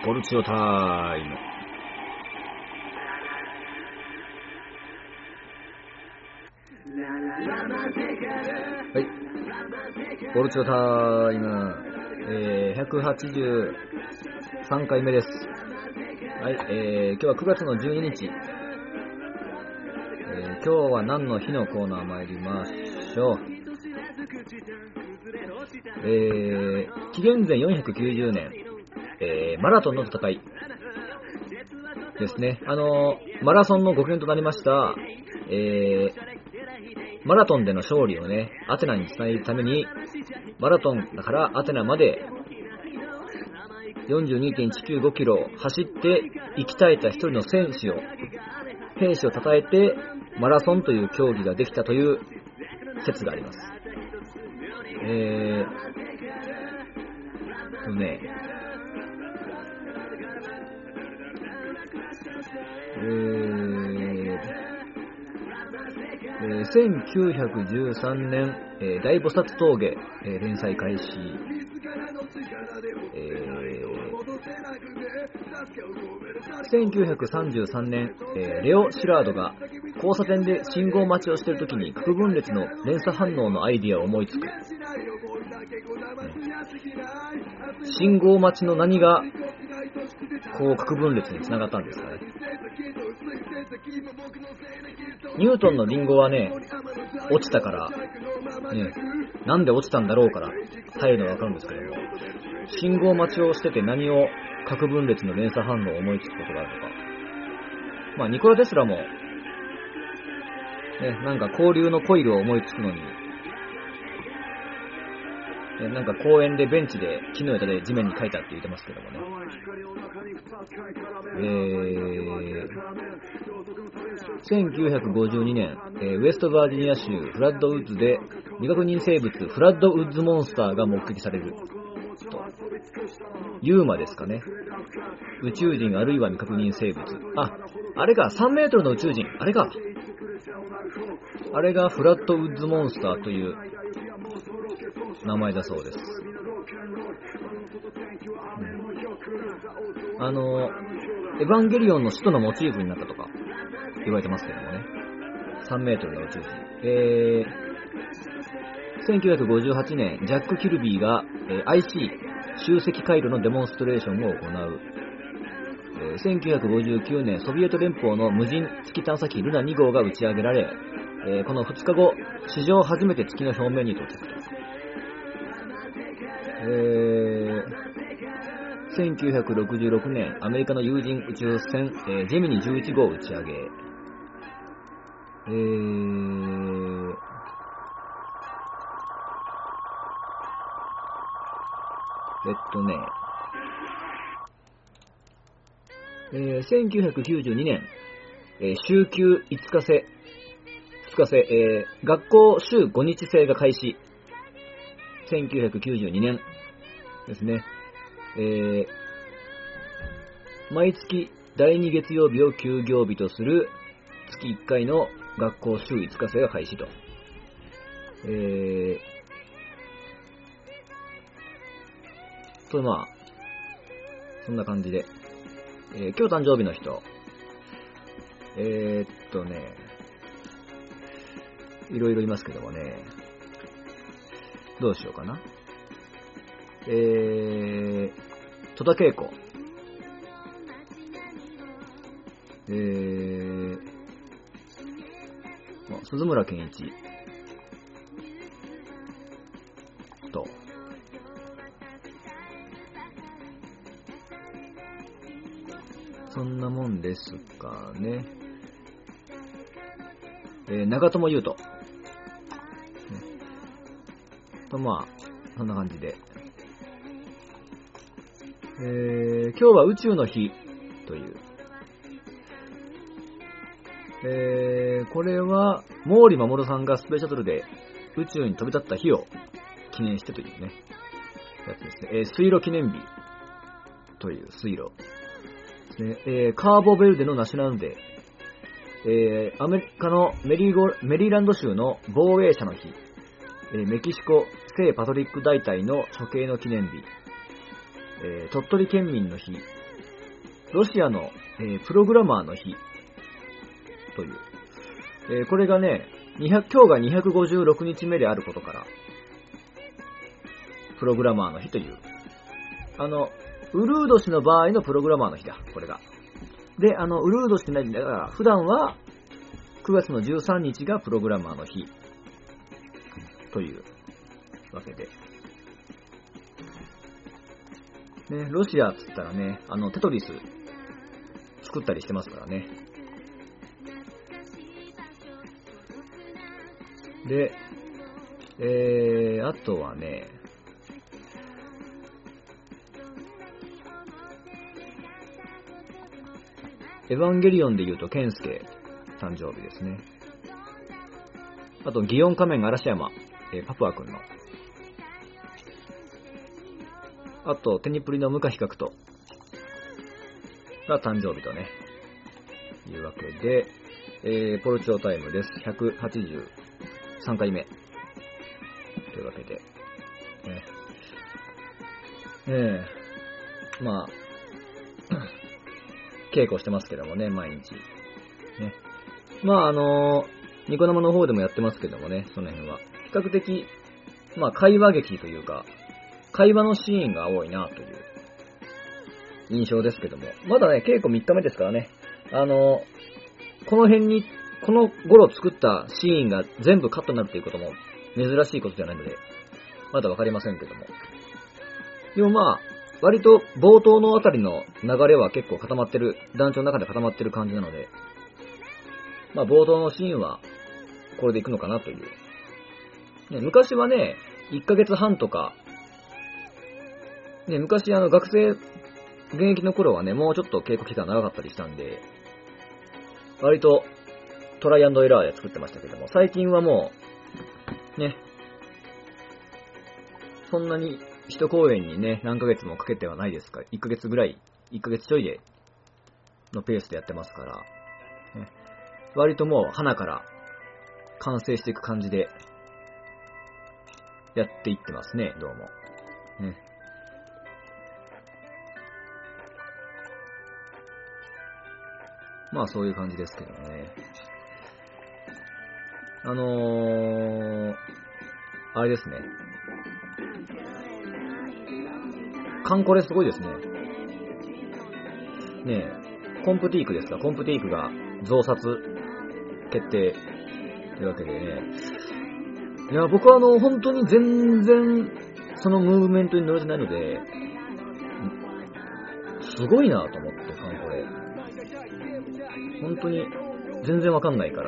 ポルチオタイム。はい、ポルチオタイム、183回目です。はい、今日は9月の12日、今日は何の日のコーナー参りましょう。紀元前490年、マラトンの戦いですね。マラソンの語源となりました、マラトンでの勝利をね、アテナにつないだために、マラトンだからアテナまで 42.195 キロを走って生き絶えた一人の兵士を称えてマラソンという競技ができたという説があります。1913年、大菩薩峠、連載開始。1933年、レオ・シラードが交差点で信号待ちをしているときに核分裂の連鎖反応のアイディアを思いつく。信号待ちの何がこう核分裂につながったんですかね。ニュートンのリンゴはね、落ちたから、ね、なんで落ちたんだろうから入るのはわかるんですけども、信号待ちをしてて何を核分裂の連鎖反応を思いつくことがあるのか。まあニコラ・テスラも、ね、なんか交流のコイルを思いつくのに、なんか公園でベンチで木の枝で地面に書いたって言ってますけどもね。1952年、ウェストバージニア州フラッドウッズで未確認生物フラッドウッズモンスターが目撃されると。ユーマですかね。宇宙人あるいは未確認生物。あれか、3メートルの宇宙人。あれか。あれがフラッドウッズモンスターという名前だそうです。エヴァンゲリオンの使徒のモチーフになったとか言われてますけどもね。3メートルの宇宙人。1958年、ジャック・キルビーが、IC 集積回路のデモンストレーションを行う。1959年、ソビエト連邦の無人月探査機ルナ2号が打ち上げられ、この2日後、史上初めて月の表面に到着と。1966年、アメリカの有人宇宙船、ジェミニ11号打ち上げ。1992年、週休5日制、学校週5日制が開始。1992年ですね。毎月第2月曜日を休業日とする月1回の学校週5日制が開始と。まあ、そんな感じで。今日誕生日の人。いろいろいますけどもね。どうしようかな。戸田恵子。鈴村健一。と。そんなもんですかね。長友佑都。まあ、そんな感じで。今日は宇宙の日という。これは、毛利衛さんがスペースシャトルで宇宙に飛び立った日を記念してというね、やつですね。水路記念日という水路ですね。カーボベルデのナショナルデー。アメリカのメリーランド州の防衛者の日。メキシコ聖パトリック大隊の処刑の記念日。鳥取県民の日。 ロシアの、プログラマーの日という、これがね、今日が256日目であることから、プログラマーの日という、ウルード氏の場合のプログラマーの日だ、これが。で、ウルード氏ってないんだから、普段は9月の13日がプログラマーの日というわけで。ね、ロシアっつったらね、テトリス作ったりしてますからね。で、あとはね、エヴァンゲリオンで言うと、ケンスケ誕生日ですね。あと、祇園仮面嵐山、パプア君の。あと、テニプリのムカヒカクトが誕生日とね、いうわけで、ポルチョータイムです。183回目。というわけで、まあ、稽古してますけどもね、毎日。ね。まあニコ生の方でもやってますけどもね、その辺は。比較的、まあ会話劇というか、会話のシーンが多いなという印象ですけども。まだね、稽古3日目ですからね。この辺に、この頃作ったシーンが全部カットになるということも珍しいことじゃないので、まだわかりませんけども。でもまあ、割と冒頭のあたりの流れは結構固まってる、団長の中で固まってる感じなので、まあ冒頭のシーンはこれでいくのかなという。ね、昔はね、1ヶ月半とか、ね、昔学生、現役の頃はね、もうちょっと稽古期間長かったりしたんで、割とトライアンドエラーで作ってましたけども、最近はもう、ね、そんなに一公演にね、何ヶ月もかけてはないですから、1ヶ月ぐらい、1ヶ月ちょいでのペースでやってますから、ね、割ともう花から完成していく感じでやっていってますね、どうも。ね、まあそういう感じですけどね。あれですね。カンコレすごいですね。ねえ、コンプティークですか。コンプティークが増刷決定というわけでね。いや、僕は本当に全然そのムーブメントに乗れてないので、すごいなと思って、カンコレ。本当に全然わかんないから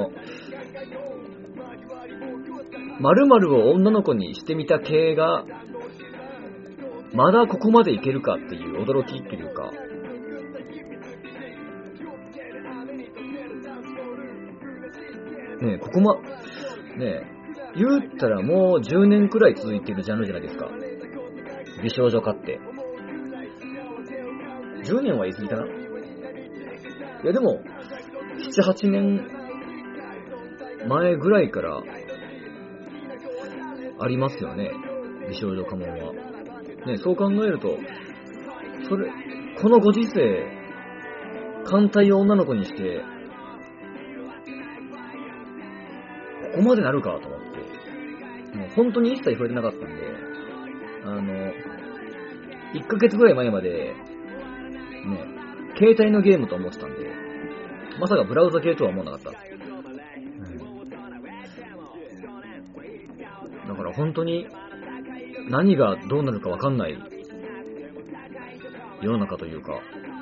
、〇〇を女の子にしてみた系が、まだここまでいけるかっていう驚きっていうか、ねえ、ねえ、言ったらもう10年くらい続いてるジャンルじゃないですか。美少女化って。10年は言い過ぎかな。いやでも、7、8年前ぐらいからありますよね。美少女化もんは。ね、そう考えると、このご時世、艦隊を女の子にして、ここまでなるかと思って、もう本当に一切触れてなかったんで、1ヶ月ぐらい前まで、ね、携帯のゲームと思ってたんで、まさかブラウザ系とは思わなかった。だから本当に、何がどうなるかわかんない世の中というか、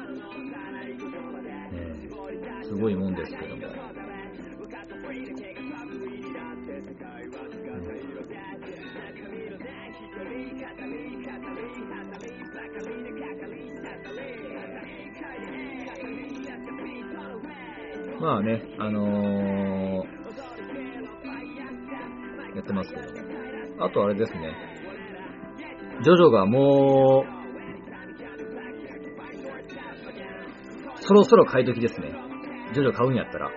すごいもんですけども。まあね、やってますけども。あとあれですね。ジョジョがもう、そろそろ買い時ですね。ジョジョ買うんやったら。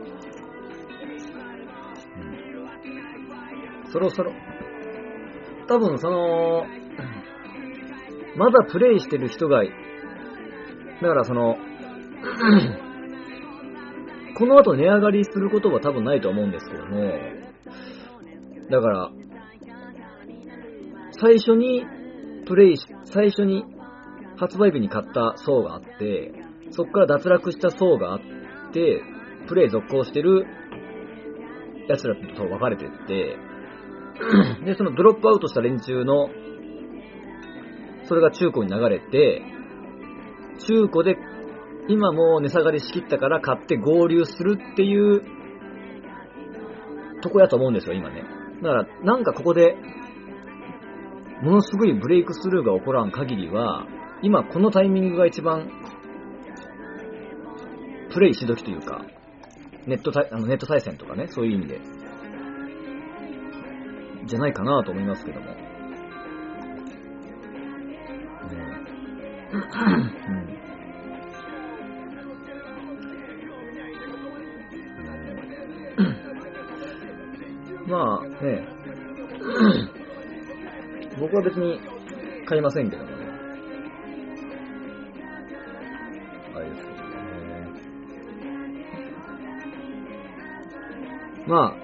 そろそろ。多分まだプレイしてる人がいだからこの後値上がりすることは多分ないと思うんですけども、だから、最初に発売日に買った層があって、そこから脱落した層があって、プレイ続行してる奴らと分かれてって、で、そのドロップアウトした連中の、それが中古に流れて、中古で今もう値下がりしきったから買って合流するっていうとこやと思うんですよ、今ね。だから、なんかここで、ものすごいブレイクスルーが起こらん限りは、今このタイミングが一番、プレイし時というか、ネット対戦とかね、そういう意味で、じゃないかなと思いますけども。まあね、僕は別に買いませんけどもね。あれですけどね。まあ、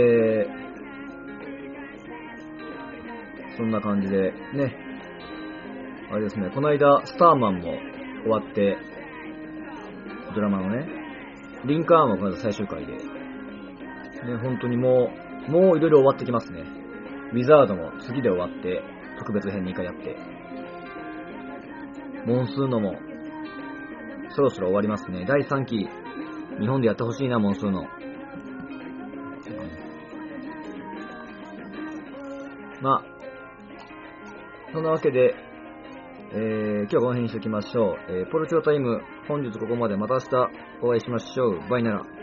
そんな感じでね。あれですね、この間、スターマンも終わって、ドラマのね、リンカーンもこの間最終回で、ね、本当にもういろいろ終わってきますね。ウィザードも次で終わって、特別編2回やって、モンスーノも、そろそろ終わりますね。第3期、日本でやってほしいな、モンスーノ。まあ、そんなわけで、今日はこの辺にしておきましょう。ポルチョタイム、本日ここまで。また明日お会いしましょう。バイなら。